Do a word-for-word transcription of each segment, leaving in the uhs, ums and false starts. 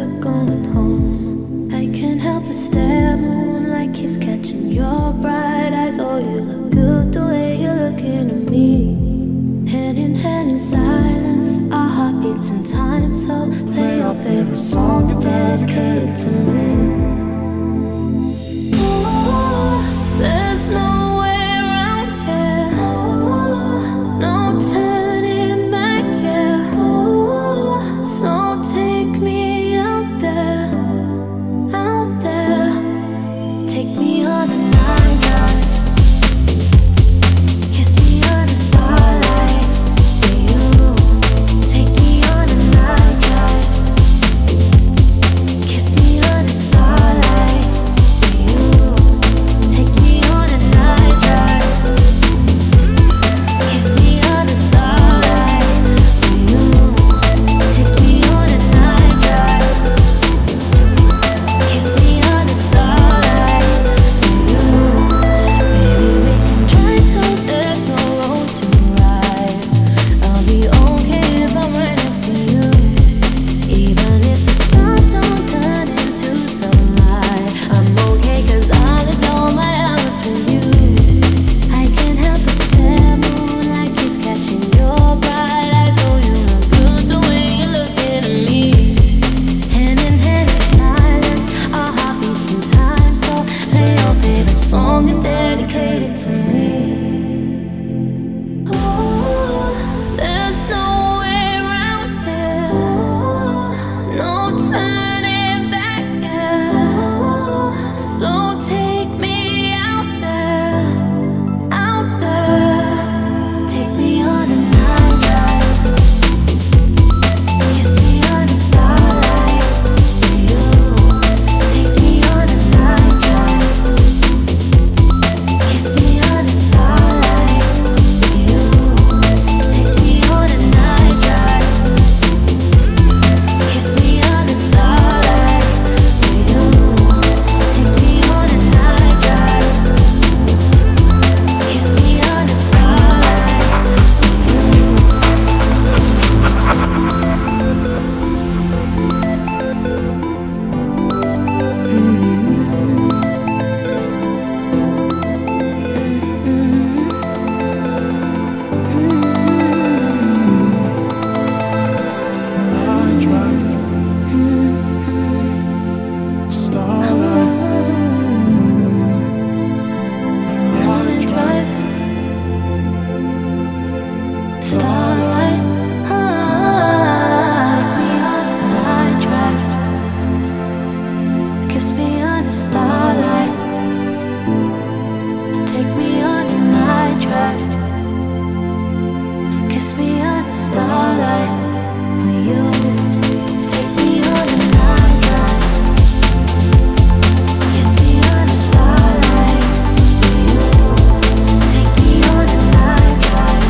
like going home. I can't help but stare. Moonlight keeps catching your bright eyes. Oh, you look good the way you're looking at me. Hand in hand in silence, our heartbeats in time. So play your favorite song and dedicate it to me. Oh, there's no way around here. Oh, no turning back, yeah. Oh, so take me out there, out there. Take me on a night ride. Kiss me under starlight. You take me on a night ride. Kiss me under starlight. You take me on a night ride. Kiss me under starlight. You take me on a night ride. Kiss me under starlight. Maybe we can try till there's no road to ride. I'll be okay if I'm right next to you. Even if the stars don't turn into sunlight, I'm okay 'cause I'll adore my hours with you. I can't help but stare. Moonlight keeps catching your bright eyes. Oh, you look good the way you're looking at me. Hand in hand in silence, our heartbeats in time. So play your favorite song and dedicate it to me. Oh, there's no way around here. Oh, no turning back, yeah. So take me out there, out there. Take me on a night ride. Kiss me under starlight. You take me on a night ride. Kiss me under starlight. You take me on a night ride. Kiss me under starlight. You take me on a night ride. Kiss me under starlight. Night drive, starlight, night drive, Starlight, ah, take me on a night drive. Kiss me under starlight. Take me on a night drive. Kiss me under starlight. Will you take me on a night drive? Kiss me under starlight. Will you take me on a night drive?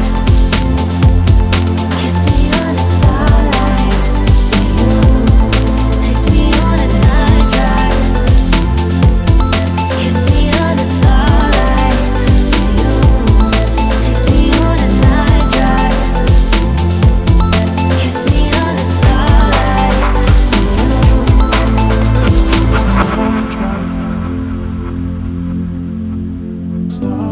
Kiss me under starlight. Will you take me on a night drive? Kiss me under starlight. Will you take me on a night drive? Kiss me under starlight. night drive, starlight.